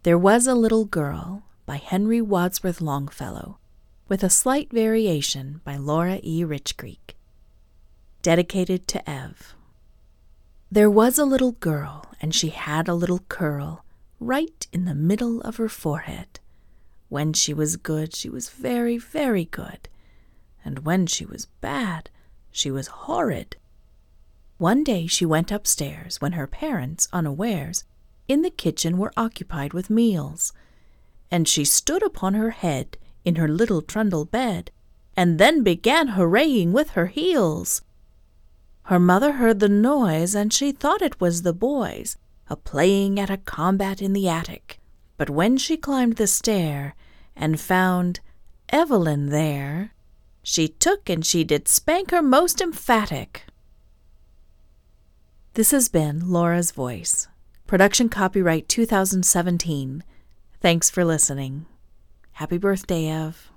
There Was a Little Girl by Henry Wadsworth Longfellow, with a slight variation by Laura E. Richcreek. Dedicated to Ev. There was a little girl, and she had a little curl right in the middle of her forehead. When she was good, she was very, very good, and when she was bad, she was horrid. One day she went upstairs when her parents, unawares, in the kitchen were occupied with meals, and she stood upon her head in her little trundle bed, and then began hurraying with her heels. Her mother heard the noise, and she thought it was the boys a-playing at a combat in the attic. But when she climbed the stair, and found Evelyn there, she took and she did spank her most emphatic. This has been Laura's Voice. Production copyright 2017. Thanks for listening. Happy birthday, Ev.